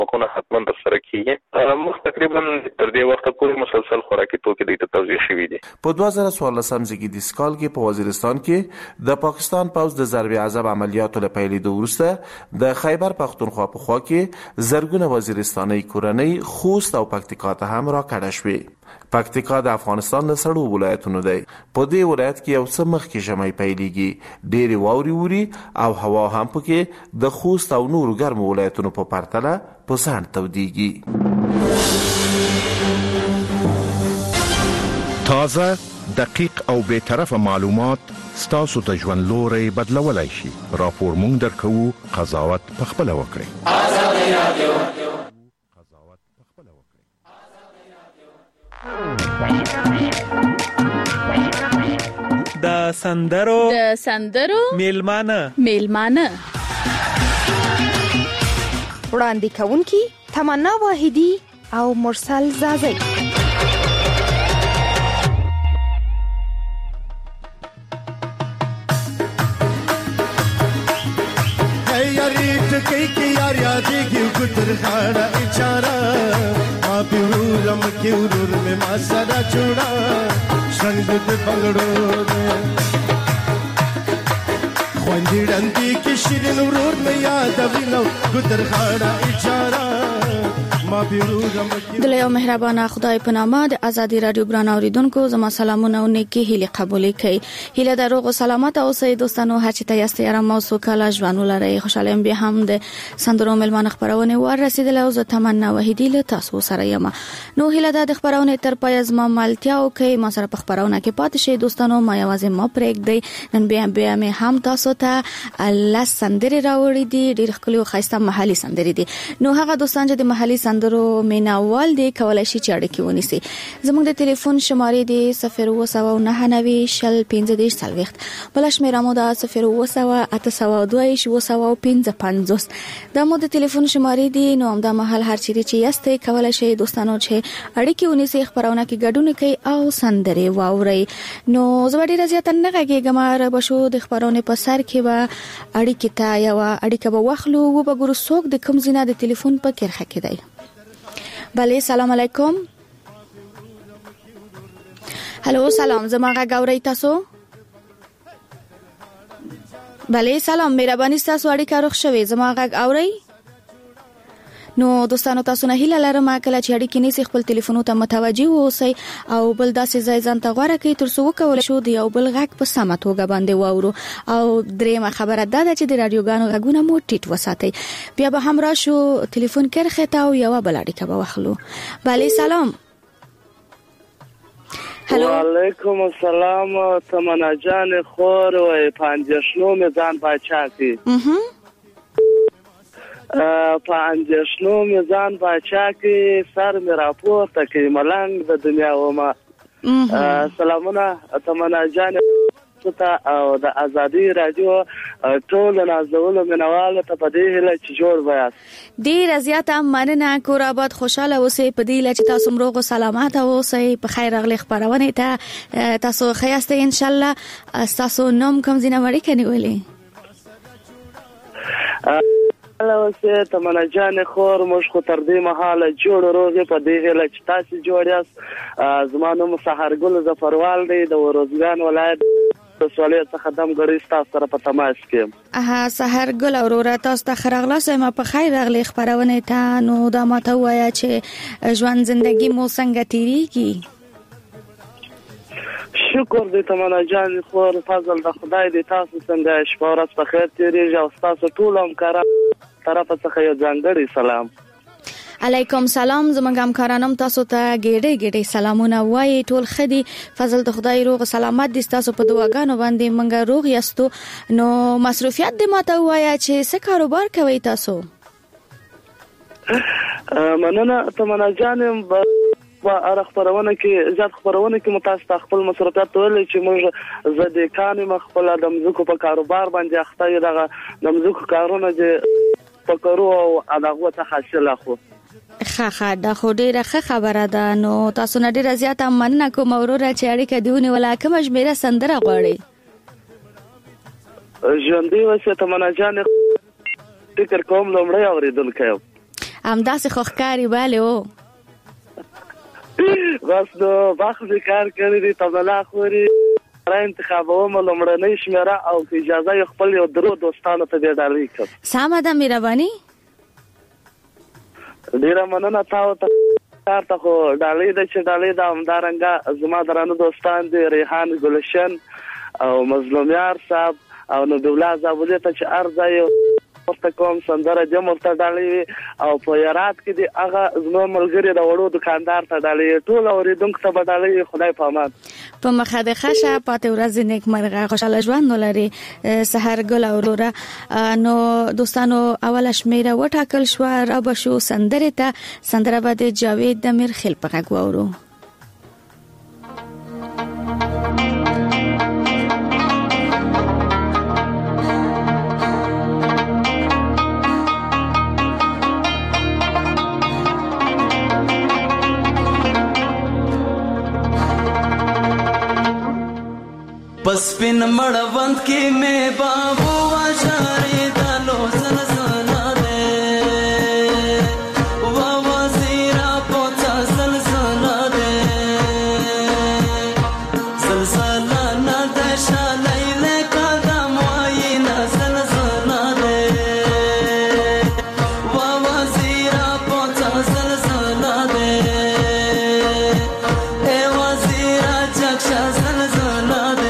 مخونه حتما ترسره کیږي. موږ تقریبا تر دې وخته پورې مسلسل خوراکي توکي د توزیع شوي دي. په 2014 زیږدیز کال کې په وزیرستان کې د پاکستان پوځ د ضرب عذاب عملیاتو له پیلېدو وروسته د خیبر پختونخوا په خوا کې زرګونه وزیرستاني کورنۍ خوست او پکتیکا ته هم راکړه شوې. پکتیکا د افغانستان له سړو ولایتونو دی. په دې ولایت کې یو څه مخکې ژمی پیلېږي، ډېرې واورې اوري او هوا هم پکې د خوست او نورو ګرمو ولایتونو په پرتله په ځان تودېږي. تازه، دقیق او بے طرفه معلومات ستاسو ته ژوند لوري بدلولای شي. راپور مونږ درکوو، قضاوت پخپله وکړئ. آزادي رادیو قضاوت پخپله وکړئ. د سندرو میلمانه وړاندې کوونکی تمنا واحدی او مرسل زازی. کئی کی یار یادی کی گتر خاڑا اچارا آپ رورم کی رور میں ماسرا چھوڑا شنگت بنگڑو خواندی ڈندی کی شیرین رور میں یاد وینو گتر خاڑا اچارا دلای او مهربانه خدای په نامه د آزادی رادیو ګران اوریدونکو زما سلامونه او نیکی هیله قبول کړئ. هیله د روغ او سلامت اوسئ دوستانو. هر چی ته یاست آرام او سوکاله ژوند ولرئ. خوشاله به هم د سندرو ملمان خبرونه ور رسیدل او زه تمنا وحیدی له تاسو سره یم. نو هیله د خبرونه تر پای از ما ملتیا او کې ما سره په خبرونه کې پاتې شئ دوستانو. ما یوازې ما پرېږدئ. نن بیا مې هم تاسو ته الله سندري راوړي دي، ډېر ښکلي او ښایسته محلي سندري دي. نو هغه دوستان چې د محلي سندرو میناوال دي کولای شي چې اړیکه ونیسي. زموږ د ټلیفون شمارې دي 029901540 بل شمیره مو ده 080280255. دا مو د ټلیفون شمارې دي. نو همدا مهال هر چیرې چې یاست کولای شي دوستانو چې اړیکه ونیسي، خبرونه کې ګډون کوي او سندري واوري. نو زه ډیره زیاته نه غږیږم، را بشو د خبرونه په سر کې به اړیکه ته یو اړیکه به واخلو و به ګورو څوک د کوم زینه د ټلیفون په کرخه کې دی. بله سلام علیکم. هلو سلام، زما غږ اورئ تاسو؟ بله سلام، مهرباني ستاسو اړیکه روغ شوې، زما غږ اورئ؟ نو دوستانو تاسو نه هیله لرم کله چې اړیکې نیسئ خپل ټلیفونو ته متوجه اوسئ او بل داسې ځای ځان ته غوره کړئ تر څو وکولی شو د یو بل غږ په سمه توګه باندې واورو. او درېیمه خبره دا ده چې د راډیوګانو غږونه مو ټیټ وساتئ. بیا به هم راشو ټلیفون کرښې ته او یوه بل اړیکه به واخلو. بله سلام. وعلیکم السلام. تمنا جان خور و پنجشنو میزان باچا کی په اندیشنو میزان باچا کې سر می راپورته کوي ملنګ د دنیا وما. سلامونه تمنا جان او د آزادی رادیو ټول نازولو منوالو ته په دې هیله چې جوړ بیاست. ډېر زیاته مننه. کور آباد خوشاله اوسئ. په دې هیله چې تاسو روغ او سلامت اوسئ. په خیر راغلی خپرونې ته. تاسو ښه یاست ان شاء الله. تاسو نوم کوم ځای نه اړیکه نیولې؟ اوسه تمنا جان خور موږ خو تر دې مهاله جوړ روغې په دې هیله چې تاسو جوړ یاست. زما نوم سحرګل ظفروال دی، د وروزګان ولایت د سوالې څخه دمګړی تاسو سره په تماس کې. سحرګل وروره تاسو ته خراغله سم په خیر راغلی خبرونه ته. نو دا ماته وایا چې ژوند زندگی مو څنګه تیریږي؟ شکر دې تمنا جان خور، فضل د خدای دې. تاسو څنګه شپه ورځ په خیر تیریږي او تاسو ټول همکاران طرف څخه یو ځانګړی سلام. علیکم سلام. زموږ همکارانم تاسو ته ګډې سلامونه وایي. ټول خدي فضل د خدای روغ سلامت دي. تاسو په دعاګانو باندې منګه روغ یاستو. نو مصروفیت دې ماته وایا چې څه کاروبار کوي تاسو؟ مننه تمنا جان. اره خبرونه کې زیات خبرونه کې متاسف خپل مصروفیت ولې چې موږ زده کانې مخبل د مزکو په کاروبار باندې اخته یو دغه د مزکو کارونه چې پکرو او هغه ته حاصل اخو. ښه دا خو ډیره ښه خبره ده. نو تاسو نه ډیره زیاته مننه کوم وروره چې اړیکه دیونه ولا کوم شمیره سندره غواړي. ژوندۍ وسه تمنا جان فکر کوم لومړی اوریدل کوم. همداسې خو ښکاري بله او بس نو بخت کار کړی دی تبلا خوري را انتخابوم لومړنۍ شمیره او اجازه یې خپل یو درو دوستانو ته دی ډالۍ کړ. سمه ده مهرباني. ډیره مننه تاسو ته خو ډالۍ ده چې ډالۍ ده همدارنګه زما درانه دوستان دي ریحان ګلشن او مظلومیار صاحب او نبی الله زابودی ته چې ارزای ورته کوم سندره دې مرته ډالۍ او په یارات کې دی هغه زما ملګری د وړو دکاندار ته ډالۍ ټول اوریدونکو ته ډالۍ خدای په امان. په مخه د خشه پاتې ورځ نیکمرغه خوشاله ژوند ولري سحر ګل اوروره. نو دوستانو اوله شمیره وټاکل شو را به شو سندره ته سندره به د جاوید د میرخیل په غږ واورو. پس پن مړوند کې مې بابو واشارې دالو زلزلہ دے وا وزیرا پوتا زلزلہ دے زلزلہ نه دشا لیلې قدم واینا زلزلہ دے وا وزیرا پوتا زلزلہ دے اے وزیرا چکشا زلزلہ دے.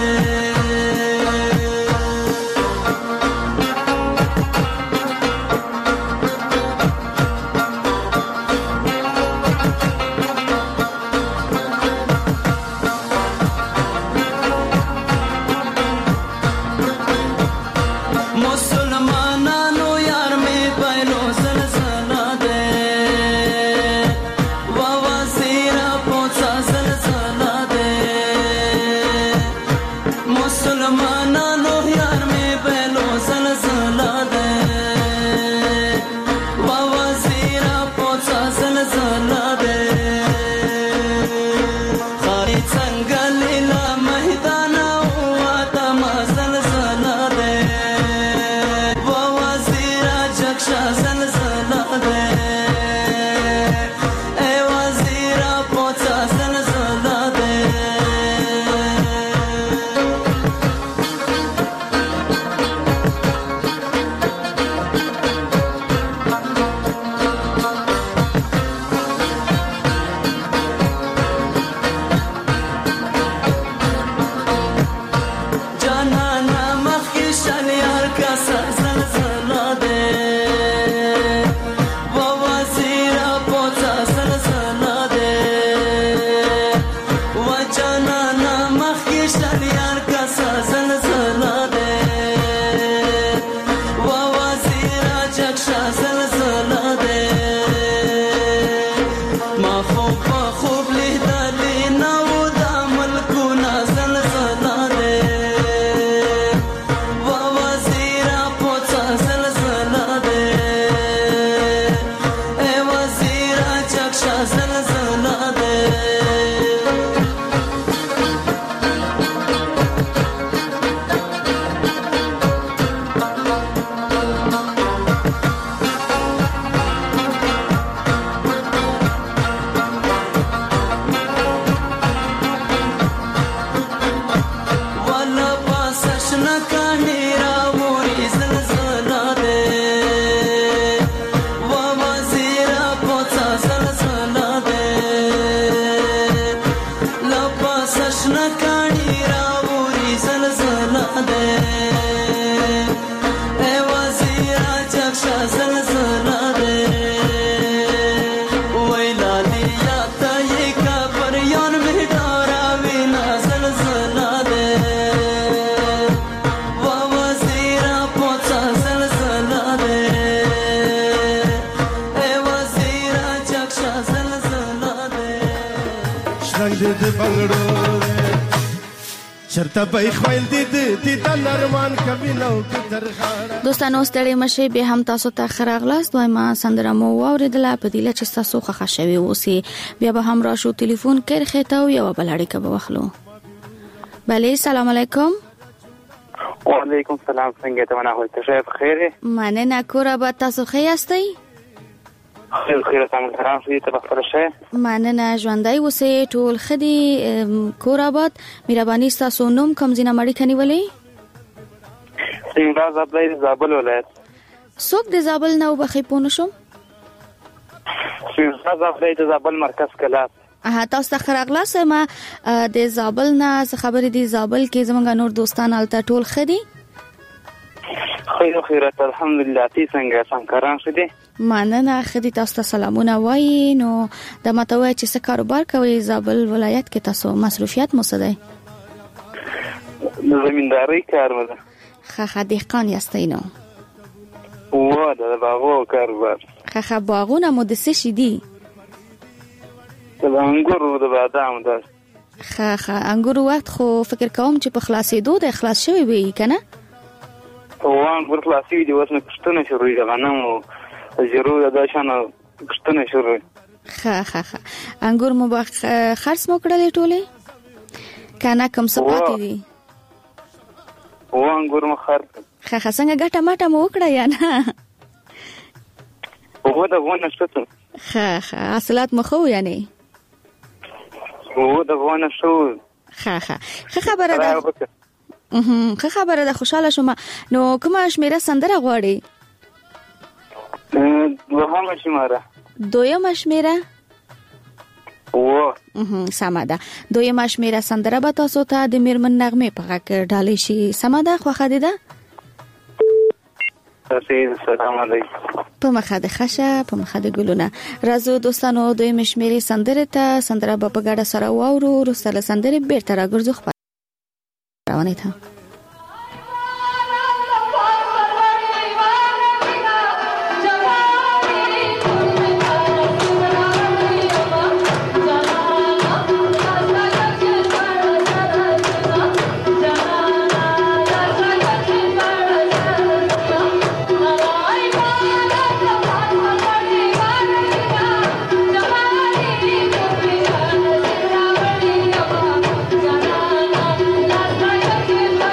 دوستانو ستړي مشه به هم تاسو ته خراغلاست وای ما سندره مو اوریدله په دې چې تاسو خوښ شوي اوسئ بیا به هم راشو ټلیفون کړه ته یو بل اړیکه به واخلو. بله سلام علیکم. وعلیکم السلام څنګه ته منه هوته شه بخیر؟ مننه کور به تاسو ښه یاستئ؟ خیر څنګه ترانسي ته بخښل شي. مننه ژوندۍ اوسې ټول خدي کور آباد. مهرباني تاسو نوم کوم ځای نه مړی کنيولې؟ څنګه زابل زابل ولایت. څوک د زابل نه وبخې پونه شم؟ څنګه زابل د زابل مرکز کلا. تاسو ته خراغلاس ما د زابل نه خبرې دي. زابل کې زمونږ نور دوستان الته ټول خدي. خیرات الحمدلله. تی څنګه څنګه شې؟ مننه خدي تاسو ته سلامونه وایي. نو د متوي چې څه کاروبار کوي زابل ولایت کې تاسو مصروفیت مو څه دی؟ زمینداری کار مده. خخه دهقان یاستئ نو؟ و د باغو کاروبار. خخه باغونه مو د څه شي دي؟ د انګورو د بادام ده. خخه انګورو وخت خو فکر کوم چې په خلاصېدو د اخلاص شوی وي کنه؟ وان ور خلاصې دي وسنه کښتنه شروع دي غنمو زیرو د شانه کښتنه شروع. خخه انګور مو به خرڅ مو کړلې ټوله کنه کوم څه پاتې دي؟ و انګور مو خرڅ. خخه څنګه ګټه ماټه مو وکړه یا نه؟ و دا ونه شته. خخه حاصلات مو خو یا نه؟ و دا ونه شو. خخه خبره ده. خبره ده. خوشاله شوم. نو کومه شمیره سندره غواړي؟ دوهمه شمیره. دویمه شمیره؟ و سمه ده. دویمه شمیره سندره به تاسو ته د میرمن نغمه په غږ ډالې شي. سمه ده خوښه دي ده؟ سلام علیکم. په مخه د خشه په مخه د ګلونه. راځو دوستانو دویمه شمیره سندره ته سندره به په ګډه سره واورو. وروسته سندره بیرته راګرځو خبر روانه ته. Jana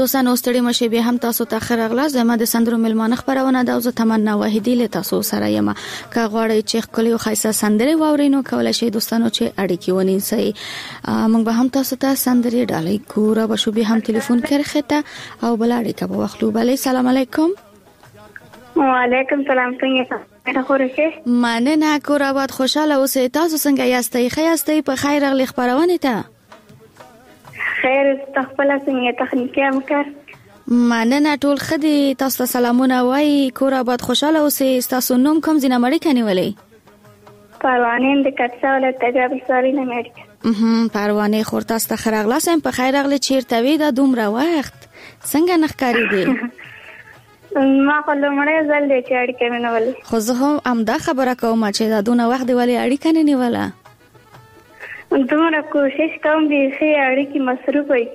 دوستانو ستړي مشه به هم تاسو ته خرغلا زما د سندرو ملمانه خبرونه د اوزه تمنا واحدی له تاسو سره یم که غواړئ چې خپل یو خاصه سندره واورینو کولای شئ دوستانو چې اړیکې ونیسئ موږ به هم تاسو ته سندره ډالۍ کوو به شو به هم ټلیفون کرخته او بل اړیکه به واخلو بلې سلام علیکم وعلیکم سلام څنګه خورشه مننه کور آباد خوشاله اوسئ تاسو څنګه یاستئ ښه یاستئ په خیر راغلی خبرونه ته خیر تخپل څنګه تخنیکی امکار مننه ټول خدي تاسو ته سلامونه وای کور آباد خوشاله اوسئ تاسو نوم کوم ځینه مړی کنيولې پروانه د کټسا ولایت تجربه ساري نه مړی پروانه خور تاسو ته خرغلا سم په خیر راغلی چیرته وی دا دومره وخت څنګه نخکاری دی ما خپل مړی زل دې چې اړیکه مې نه ولې خو زه هم دا خبره کوم چې دا دونه وخت دی ولې اړیکه نه نیوله دومره کوشش کوم چې اړیکې مصروف وي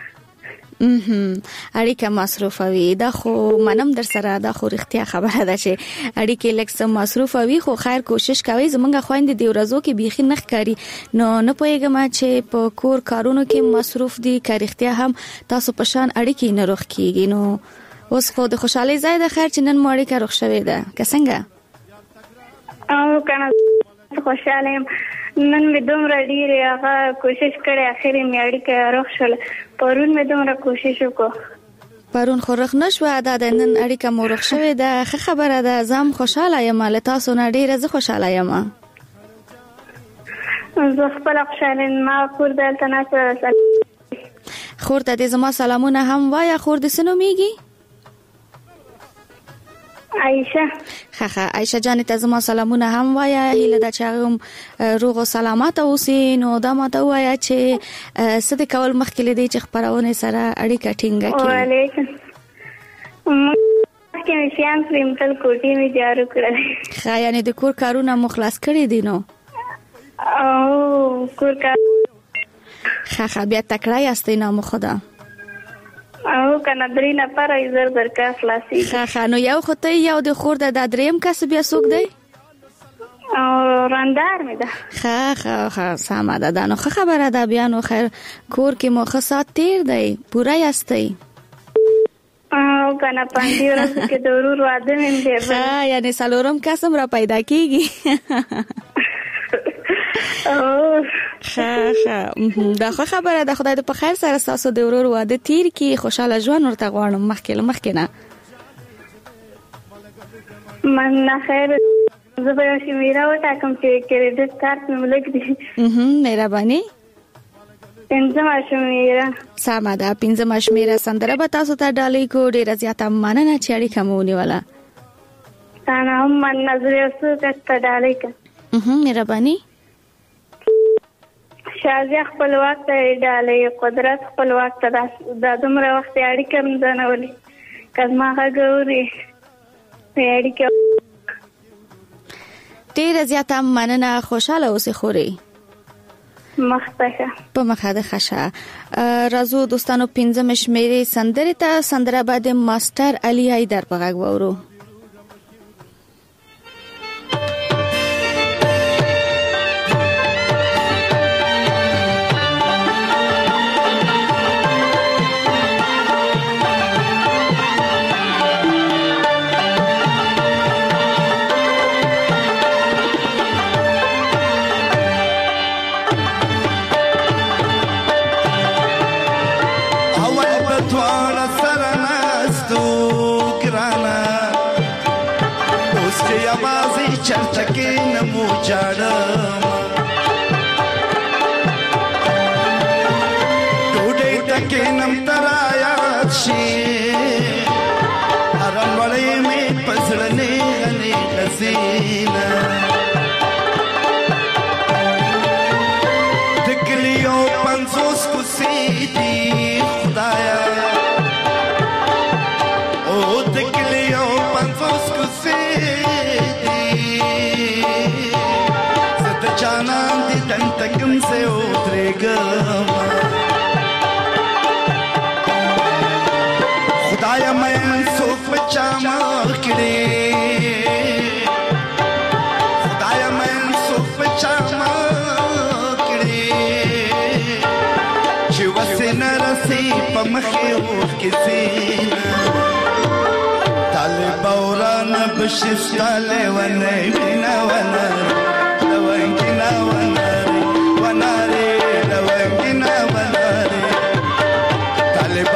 اړیکه مصروف وي دا خو منم در سره دا خو رښتیا خبره ده چې اړیکې لکه مصروف وي خو خیر کوشش کوي زمونږ خويند دی ورځو کې بيخي نخکاری نو نه پوهیږم چې په کور کارونو کې مصروف دي کارختیا هم تاسو په شان اړیکې نه روخ کیږي نو اوس خو د خوشحالي ځای د خیر چې نن مو اړیکه روخ شوې ده که څنګه او کنه خوشاله نن مې دومره ډیره هغه کوشش کړې اخر مې اړیکه روغ شول پرون مې دومره کوشش وکړ پرون خو روغ نشو دا د نن اړیکه مو روغ شوې ده ښه خبره ده زم خوشاله یم له تاسو نه ډیره زه خوشاله یم زه خپل خوشاله ما کور دلته نه خور ته دې زما سلامونه هم وایا خور دې سنو میږي عائشه خخه عائشه جان ته زما سلامونه هم وایا هله د چاغم روغ او سلامات اوسې نو دا ماته وایا چې صدې کول مخکې لدی چې خبرونه سره اړیکه ټینګه کړي وعلیکم مخکې شیان پرمتل کوټي می جارو کړل خا یعنی د کور کارونه مخلص کړی دي نو او کور کار خخه بیا تکړه یاستې نو خدا او کنه درې نفر ایزر درکا خلاصي خا نو یو خو ته یو د خور د دریم کس بیا څوک دی او راندار مې ده خا سم ده نو خبره ده بیا نو خیر کور کې مو خاصات تیر دی پورا یاستئ او کنه پاندې ورځ کې ضرور واده مې دی یعنی سالورم قسم را پیدا کیږي دا خو خبره ده خدای دې په خیر سره تاسو د ورور واده تیر کی خوشاله ژوند ورته غواړم مخکې نه من نه خیر زه به شي میرا وټاکم چې کریډټ کارت مې ملک دي مهرباني پنځم شمیره سمه ده پنځم شمیره سندره به تاسو ته ډالۍ کو ډیره زیاته مننه چې اړیکه مو ونیوله تاسو هم من نظر اوسه ته ډالۍ کا مهرباني شازیه خپل وخت ډالۍ قدرت خپل وخت د دومره وخت اړیکه مې نه ولې کله ما غوړي اړیکه ډیره زیاته مننه خوشاله اوسې خوري مخته په مخه د خشه رازو دوستانو پنځم شمیرې سندره ته سندره بعد ماستر علي حیدر په غږ وورو चर्चके नमो जाडमा टोडे तके नम तरायात शे हरम वळे में पसळने गने हसीना दिकलियो पंसोस कुसीती खुदाया ओ दिकलियो पंसोस कुसीती جانان دي تنتقم سے اترੇਗਾ خدایا میں سوف بچا مکڑے خدایا میں سوف بچا مکڑے چې وسه نرسي پم مخي وكسينا طالب ورانا بشف طالب ونايمنا وناري لوانكنا وناري وناري لوانكنا وناري طالب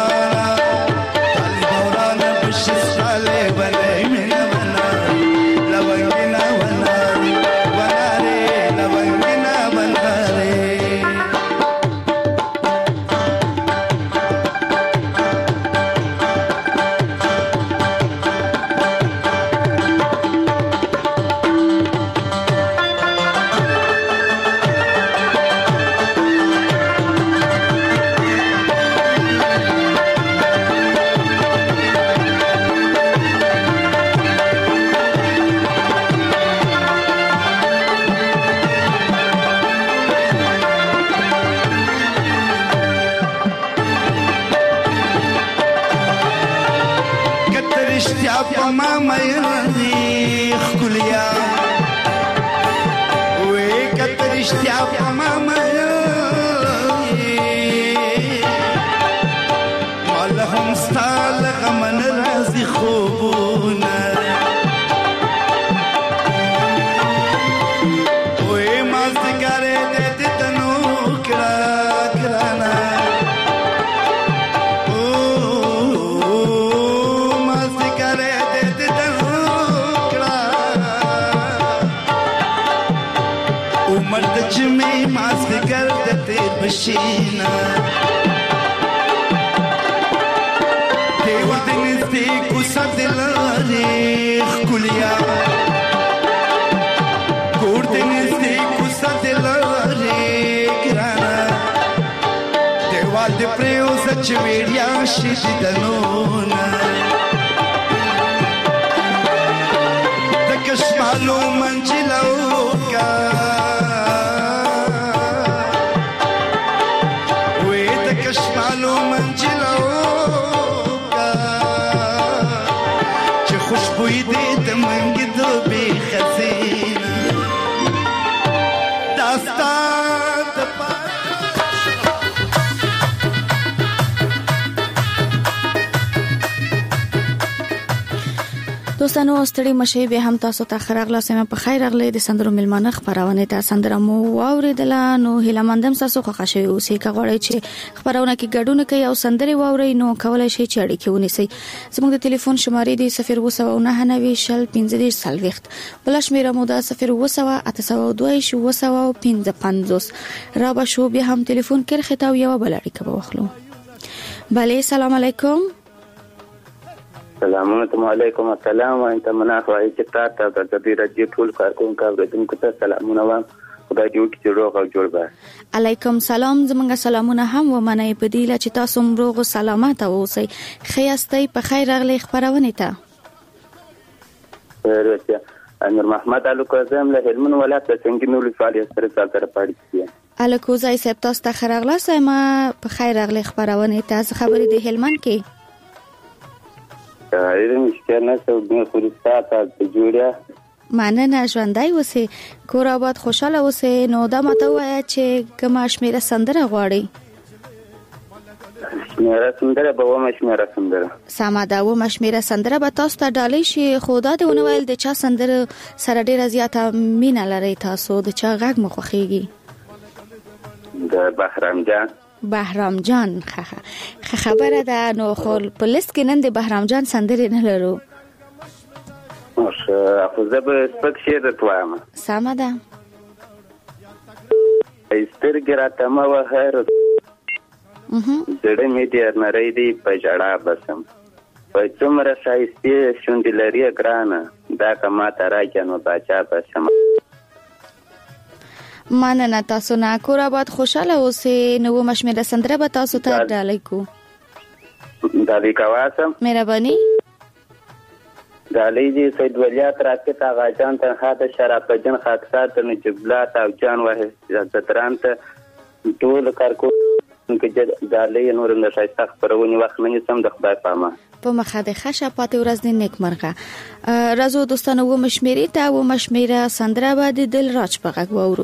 ورانا بشف طالب ونايمنا وناري لوانكنا وناري وناري لوانكنا وناري ماما يرضي خليا وكتر اشتياق ماما يرضي ما لهم ستال غمن رازي خوبونا وما زكاري دي تنوكرا كرانا جمي ماسك قردتي بشينا دي ودني ستيك وصد الاريخ كل يوم كوردني ستيك وصد الاريخ رانا دي والدي بريوزة جميريا شيدي دنونا دكش معلوم منجلوكا معلوم انجلوكا چه خوشبوی دید من گدو بی خزینه داستان دپا دوستانو ستړي مشي به هم تاسو ته خراغله سم په خیر اغله د سندرو ملمانه خبرونه ته سندره مو واوریدل نو هله مندم تاسو خو خوشي اوسې کغړی چې خبرونه کې ګډونه کوي او سندري واوري نو کولای شي چې اړیکې ونیسي زموږ د ټلیفون شمارې دی 0299015 بلش میرا مو دا 02802 را به شو به هم ټلیفون کې خطاب یو بل اړیکه واخلو بله سلام علیکم السلام علیکم السلام وانت منافع چې تاسو د دې راځي ټول کارکونکو اوریدونکو ته سلامونه وایم خدای دې وکړي چې روغ او جوړ به علیکم سلام زمونږ سلامونه هم و منای په دی چې تاسو روغ او سلامت اوسئ خیاستئ په خیر راغلی خبرونه ته ورته امیر محمد علو کوزم له هلمند ولایت څنګه نو لفعالیت سره پاتې کیږي الکوزای سپ تاسو ته خیر راغلی سم په خیر راغلی خبرونه ته خبرې د هلمند کې ایرم شکرنه سو د فرصت ته جوړه مننه ژوندۍ اوسې کور آباد خوشاله اوسې نو دا ماته وایي چې کومه شمیره سندره غواړي شمیره سندره به ومه شمیره سندره سما دا ومه شمیره سندره به تاسو ته ډالۍ شي خو دا دونه ویل د چا سندره سره ډیره زیاته مینه لري تاسو د چا غږ مخ خوخيږي د بهرام جان خبره ده نو خو په لیست کې نن د بهرام جان سندره نه لرو خو زه به سپک شعر درته وایم سمه ده سترګې راته مه وهه زړه مې ډېر نری دی په ژړا بسم په څومره ښایستې شونډې لري ګرانه دا که ماته راکړه نو باچا بسم مننه تاسو نه کور آباد خوشاله اوسئ نو مشمره سندره به تاسو ته ډالۍ کو ډالۍ کواسم مهرباني ډالۍ دې سید ولیات راکټ آغا جان ته خاطر شراب جن خاطرات نو جبلات او جان وه زتران ته ټول کارکو کې ډالۍ نور نه شایسته خبرونه وخت نه سم د خدای پامه په مخه د خشه پاتې ورځ د نیک مرغه رازو دوستانو و مشمری ته و مشمره سندره به د دل راج په غږ وورو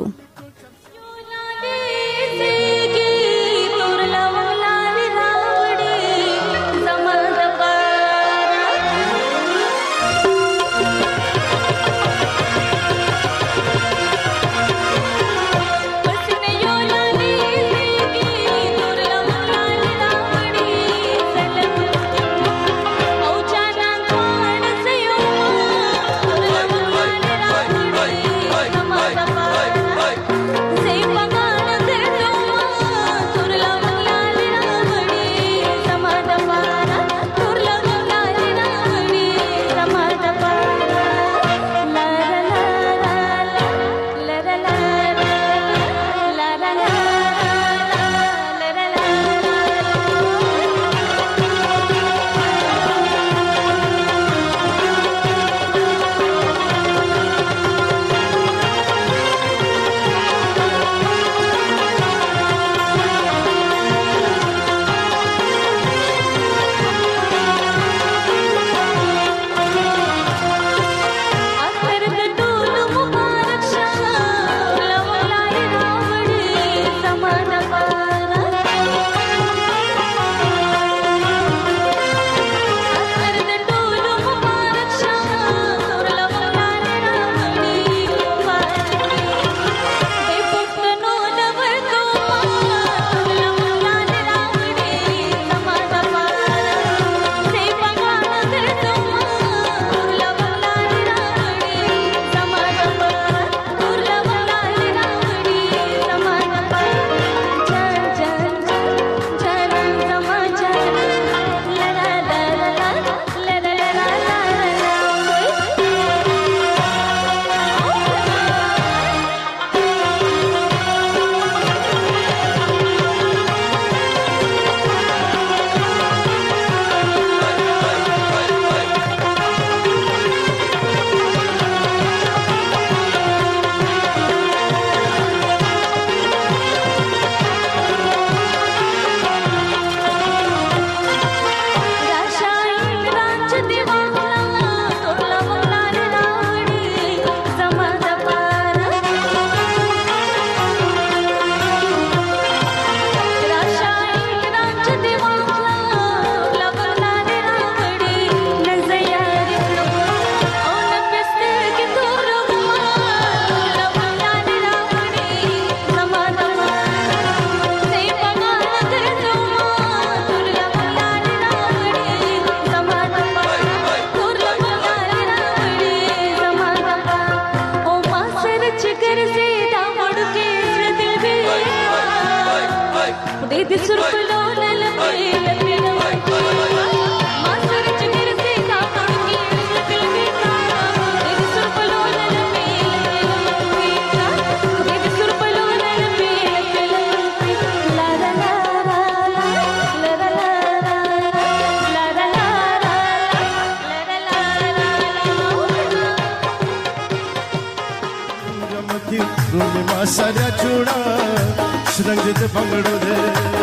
सारा चूड़ा रंग दे बंगड़ो दे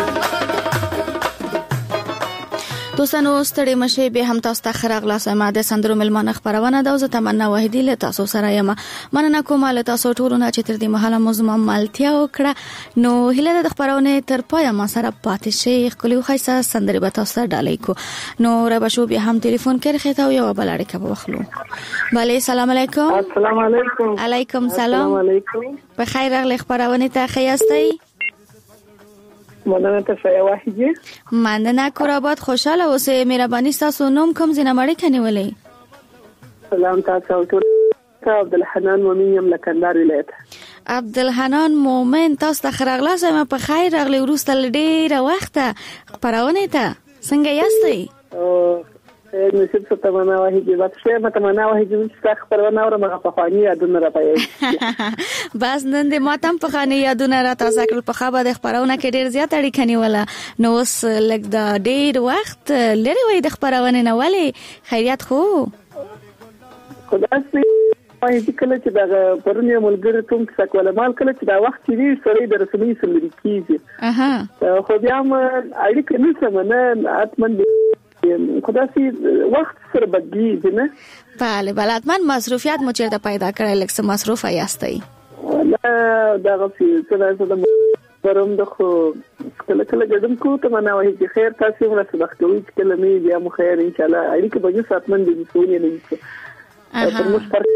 دوستانو ستړي مشه به هم تاسو ته خراغ لاسه ما د سندرو ملمانه خبرونه دا زه تمنا وحیدی له تاسو سره یم مننه کوم له تاسو ټولونه چې تر دې مهاله موضوع مالتیا وکړه نو هله د خبرونه تر پای ما سره پاتې شي خپل خیسه سندري به تاسو ډالۍ کو نو را بشو به هم ټلیفون کې خته یو بل اړیکه به وخلو bale السلام علیکم السلام علیکم علیکم سلام په خیر راغلی خبرونه ته خیاستئ مننه ته واحدی مننه کورابات خوشاله اوسه مهرباني تاسو نوم کوم زینه مړی کنيولې سلام تاسو ټول عبدالحنان مومن یم لکندار ولایت عبدالحنان مومن تاسو ته خراغلا سم په خیر راغلی ورسته ډیره وخته خبرونه ته څنګه یاستئ نصیب څه تمنا واحدی بس څه تمنا واحدی چې خبرونه اورم په خواني یادونه راپای بس نن دې ماتم په خاني یادونه را تاسو کړ په خبره د خبرونه کې ډیر زیات اړیکه نیوله نو اوس لګ د ډیر وخت لري وای د خبرونه نه ولې خیریت خو خدای دې کله چې دا پرونی ملګری ته څه کوله مال کله چې دا وخت چې سړی د رسمي سمري کیږي خو بیا اړیکه نه سمنه اتمن خدا سي وخت سره بدلیږي نه بله بله اتمن مصروفیت مو چیرته پیدا کړل لکه مصروف یاستئ دا غوښتل چې دا پرم د خو کله کله ګډم کو ته منه وایي چې خیر تاسو موږ سره وختوي چې کله مې بیا مو خیر ان شاء الله اړیکه به ساتمن دي سونی نه تر موږ پر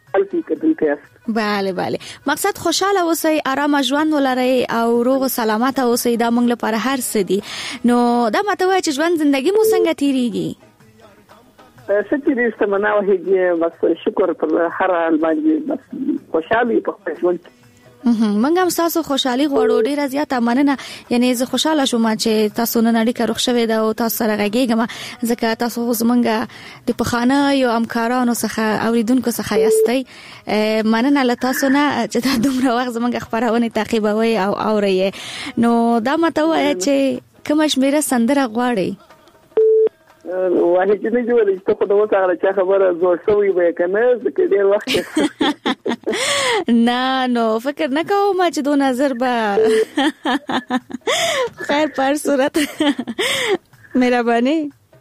بله بله مقصد خوشاله اوسئ آرام ژوند ولرئ او روغ او سلامت اوسئ دا موږ لپاره هر څه دي نو دا ماته وایي چې ژوند زندگی مو څنګه تیریږي سچې دې ستمنه وهیږي بس شکر پر هر حال باندې بس خوشالي په خپل ژوند منګ هم تاسو خوشحالي غوړو ډیره زیاته مننه یعنی زه خوشاله شوم چې تاسو نن اړیکه روښ شوې ده او تاسو سره غږیږم ځکه تاسو زمونږ د پخانه یو همکارانو څخه اوریدونکو څخه یاستئ مننه له تاسو نه چې دا دومره وخت زمونږ خبرونه تعقیبوي او اوري نو دا ماته وایي چې کوم شمیره سندره غواړي وایي چې نه جوړې ته خو دا وڅاره چې خبره زور شوی به کنه ځکه ډیر وخت نه نو فکر نه کوم چې دو نظر به خیر پر صورت مهرباني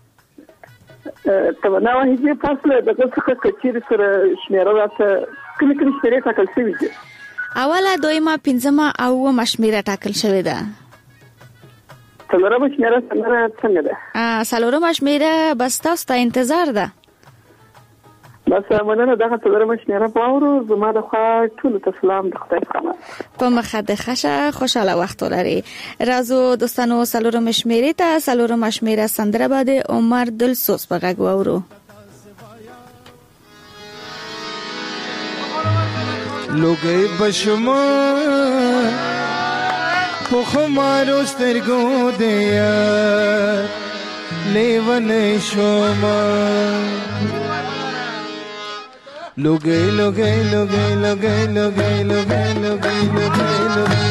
تمنا وایي چې فاصله د څه کچیر سره شمیره راته کله کله شمیره ټاکل شوی دی اوله دویمه پنځمه او مشمیره ټاکل شوی ده څلورمه شمیره څنګه ده څلورمه شمیره بس تاسو ته انتظار ده بس مننه دغه څلورمه شمیره پاورو زما د خوا ټول تسلام د خدای خبر په مخه د خشه خوشاله وخت لري رازو دوستانو څلورمه شمیره ته څلورمه شمیره سندره باندې عمر دلسوز په غږ وورو لوګي بشما په خمارو سترګو دیا لیونه شوما لوګي لوګي لوګي لوګي لوګي لوګي لوګي لوګي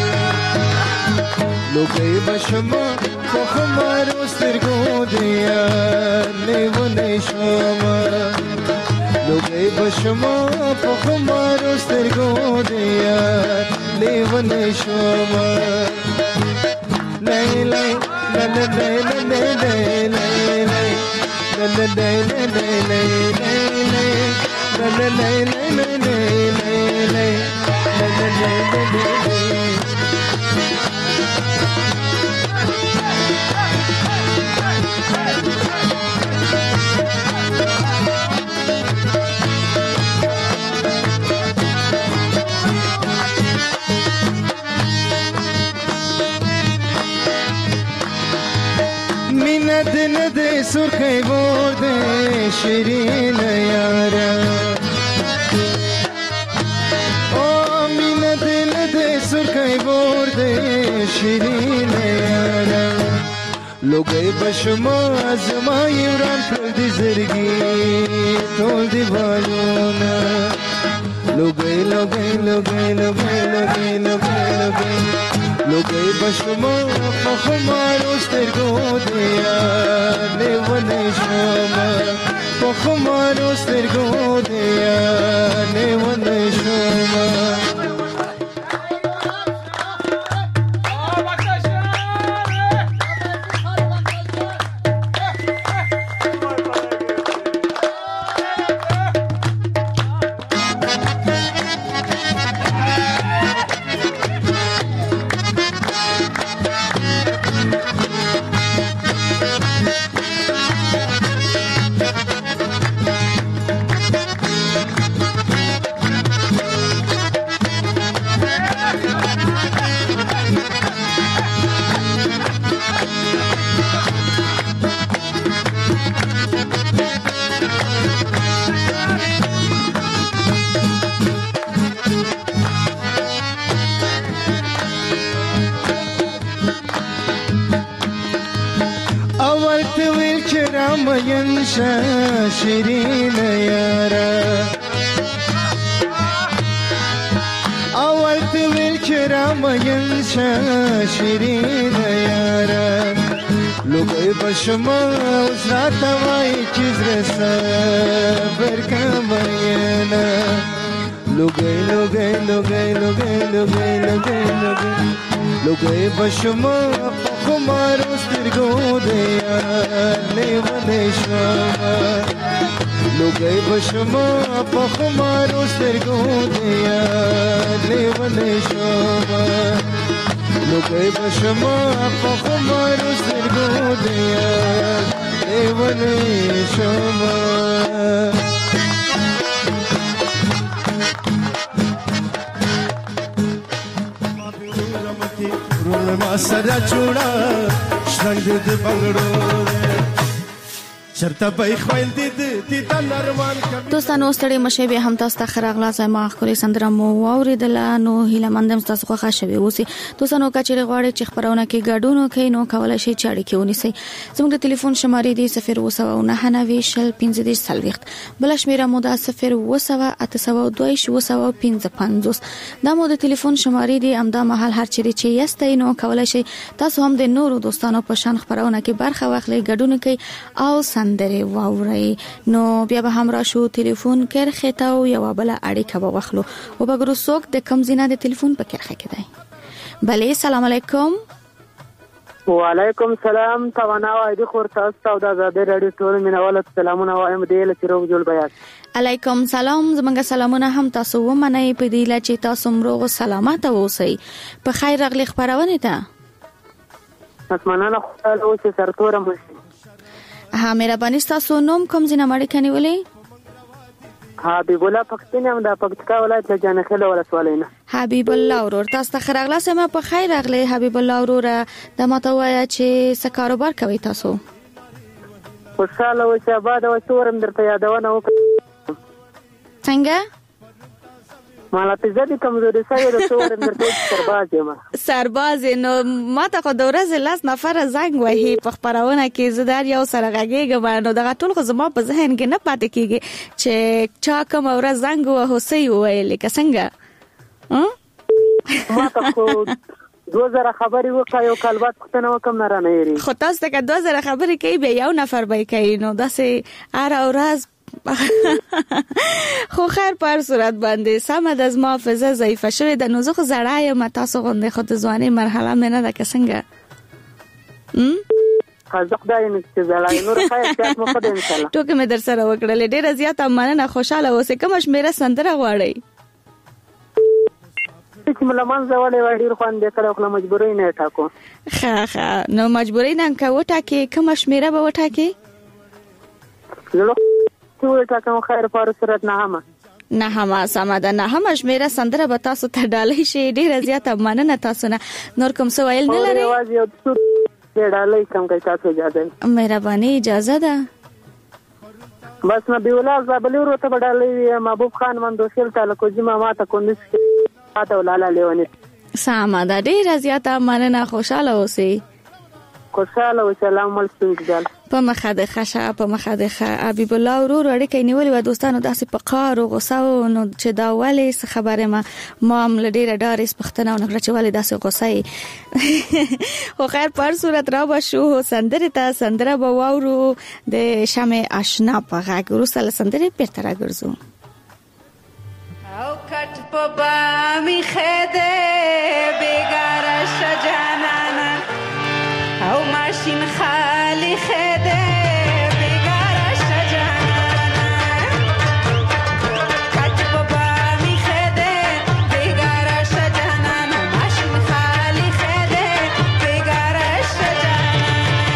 لوګي بشما په خمارو سترګو دیا لیونه شوما لوګي بشما په خمارو سترګو دیا لیونه شوما لای لای لای لای لای لای لای لای دل دے سرخی بور دے شیرین یارا او مین دل دے سرخی بور دے شیرین یارا لوګي بشما زما یوران کړ دې زړګي ټول دی بالونه لوګي لوګي لوګي لوګي لوګي لوګي لوګي لوګي بشما په خمارو سترګو دې لیونه شوما په خمارو سترګو دې لیونه شوما شیرین یارا اول تو ویل کرام ینشا شیرین یارا لوګي بشما اوس راته وای چې زرسا برکماینا لوګي لوګي لوګي لوګي لوګي لوګي لوګي بشما خمارو سترګو دې لیونه شوما لوګي بشما په خمارو سترګو دې لیونه شوما لوګي بشما په خمارو سترګو دې لیونه شوما ما سره جوړه شرنګ د بنگړو چرته به خویل دي د نرمان کبي دوستانو ستړي مشه به هم تاسو ته خراغلا زما خوري سندره مو اوریدل نو هیله مندم تاسو خو ښه اوسئ دوستانو کچېره غواړي چې خبرونه کې ګډون کوي نو کولای شي چې اړیکه ونیسئ زموږ د ټلیفون شمارې دی 0299015 بل شمیره مو د 0208825 دا مو د ټلیفون شمارې دی امدا محل هر چیرې چې یاستئ نو کولای شي تاسو هم د نورو دوستانو په شان خبرونه کې برخه واخلئ ګډون کوي او سندره واوري نو بیا به هم را شو ټلیفون کرخه تا او یو بل اړیکه واخلو او بګرو څوک د کم زینه د ټلیفون په کرخه کې دی بله سلام علیکم وعلیکم سلام توانا وایي خور تاسو او د آزادۍ رادیو ټول مینوال سلامونه وایم دی له چیرو جوړ بیان علیکم سلام زمونږ سلامونه هم تاسو ومنئ په دې لا چې تاسو مروغ سلامات اوسئ په خیر راغلی خبرونه ده اسمانانه خپل او چې سرتور مو ها مهرباني تاسو نوم کوم ځنه مړی کني ولې حبیب الله پښتون هم د پکتیکا ولایت له جانخله ولسوالۍ نه حبیب الله ورور تاسو ته خراغله سم په خیر راغلی حبیب الله ورور د ماته وایا چې څه کاروبار کوي تاسو خوشاله و چې آباد او تورم درته یادونه وکړم څنګه مالا تزدي کمزوري سره د تورم درته سرباز نو ماته خو د ورځې لاس نفر زنګ وهي په خبرونه کې زدار یو سره غږیږي نو دغه ټول خو زما په ذهن کې نه پاتې کیږي چې چا کوم ورځ زنګ وهو سي ویل کې څنګه ماته خو 2000 خبري وکړ یو کلبات پښتنه وکم نه رانه یری خو تاسو ته 2000 خبري کوي به یو نفر به کوي نو داسې ار او راز خو خیر په صورت باندې سم د از محافظه ضعیفه شوی د نوزه خو زړای متا سو غونډه خو د ځواني مرحله مې نه د کسنګه خزق دای نه چې زړای نور خیر چې مو خدای ان شاء الله ټوکې مې در سره وکړل ډېر زیات مننه خوشاله اوسې کوم شمیره سندره غواړي چې ملمان زوړې وړي خو اند کړه خو مجبورې نه ټاکو ښه نو مجبورې نه کا وټاکي کوم شمیره به وټاکي ټول ټاکم خیر په صورت نه هم سماده نه هم شمیره سندره به تاسو ته ډالۍ شي ډېر زیات مننه تاسو نه نور کوم سوال نه لري اواز یو څه ډالۍ کوم کوي تاسو اجازه مهرباني اجازه ده بس نبی الله زابلی ورته ډالۍ محبوب خان مندوشل تعالی کوجی ما ته کوندس ماته ولاله لیونی سماده ډېر زیات مننه خوشاله اوسئ خوشاله او سلام علیکم. په مخه د خشه په مخه د حبیب الله ورور اړیکې نیولې و دوستانو داسې په قار او غوسه نو چې دا ولې څه خبره ما هم لډیره ډارې پښتنه او نګر چې ولې داسې غوسه او خیر پر صورت را بشو سندره ته سندره به واورو د شمع آشنا په غږ وروسته سندره پیرته راګرځو. او کټ په بامی خده بیگاره شجانانا او ماشین خالی خده بیگاره شجانانا کټ په بامی خده بیگاره شجانانا ماشین خالی خده بیگاره شجانانا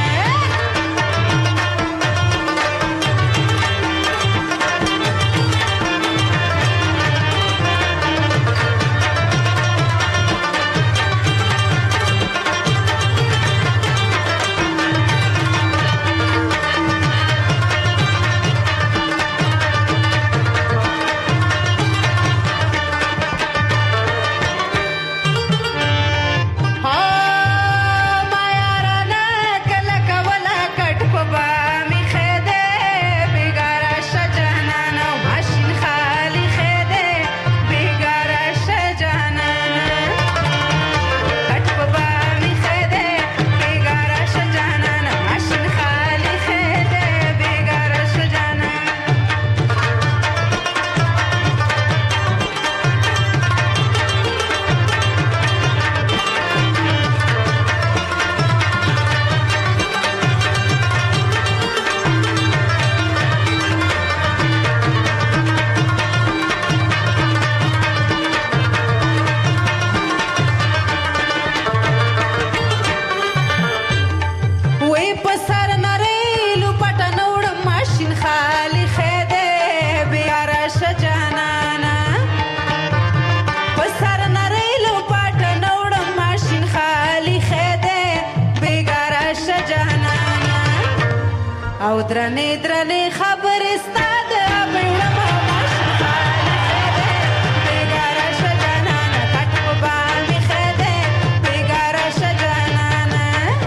او درنې درنې خبرې ستاده بیړم ماشین خالی خده بیگاره شجانانا کټ په باندې خده بیگاره شجانانا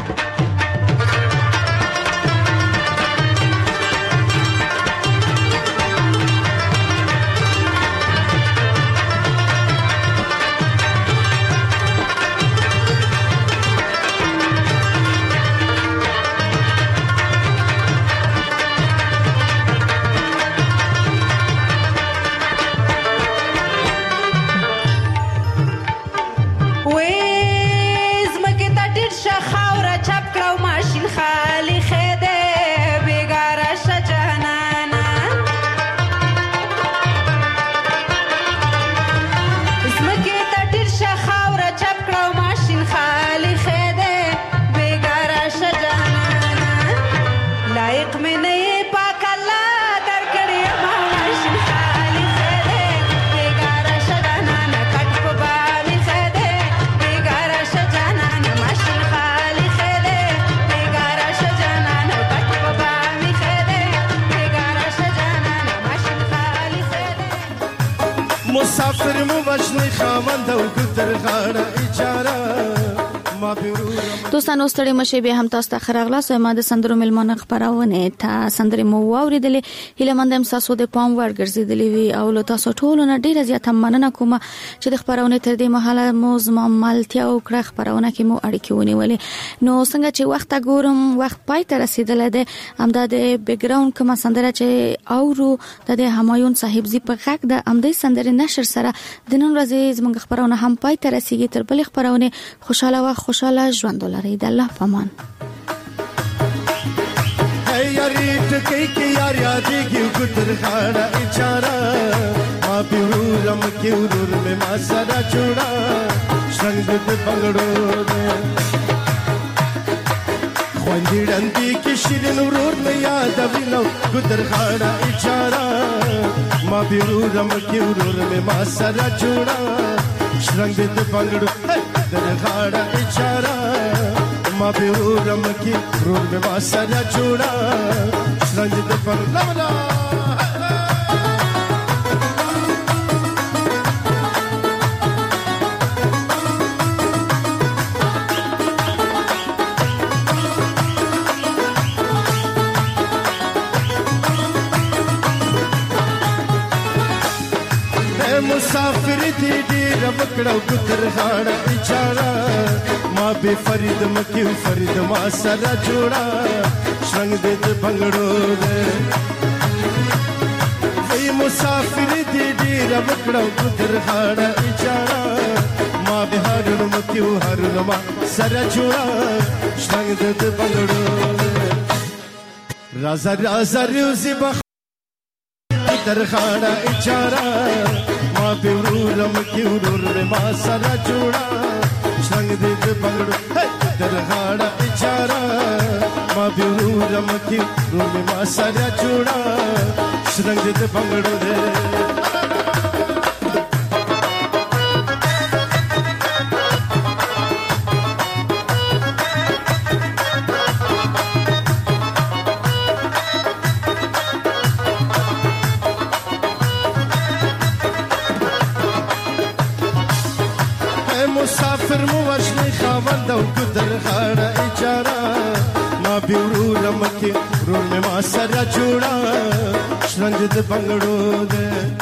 مسافر مو وجنی خاوند او ګتر غاړه اجاره ما دوستانو ستړي مشه به هم تاسو ته خراغلا سم د سندرو ملمانه خبرونه ته سندري مو واوریدلې هله مندم تاسو د پام ورګرځیدلې وی او له تاسو ټولو نه ډیره زیاته مننه کوم چې د خبرونه تر دې مهاله مو زما مالتیا او کړه خبرونه کې مو اړیکې ونیولې نو څنګه چې وخت ګورم وخت پای ته رسیدل ده همدا د بیک ګراوند کوم سندره چې اورو د همایون صاحب زی په غږ د امدې سندره نشر سره د نن ورځې زموږ خبرونه هم پای ته رسیدي تر بل خبرونه خوشاله ژوند ولرئ د الله پامان اے یاري ټکې کې یار یادې کې ګتر خاړه اچارا ما پیورم کې ورور مې ما سره چوڑا څنګه د بنگړو خوندې ډندې کې شیرین ورور مې یاد وینو ګتر خاړه اچارا ما پیورم کې ورور مې ما سره چوڑا څنګه د بنگړو د خاړه اچارا ما پیورم کې ورور مې ما سره چوڑا څنګه د بنگړو دې ډېر وکړو ګدر غاړه اچارا ما به فرید مکیو فرید ما سره جوړا شرنګ دې بنگړو دې وای مسافر دې ډېر وکړو ګدر غاړه اچارا ما به هارون مکیو هارون ما سره جوړا شرنګ دې بنگړو رازا رازا ریوزی بخ در خاڑا اچارا ما بیورورم کی ورور میں ما سرا جوڑا شرنگ دید بنگڑو در خاڑا اچارا ما بیورورم کی ورور میں ما سرا جوڑا شرنگ دید بنگڑو دے مسافر مو وشنی خاوند او ګدر غاړه اچارا ما بیورورم کی ورور میں ما سره جوړا شرنګ د بنگړو دې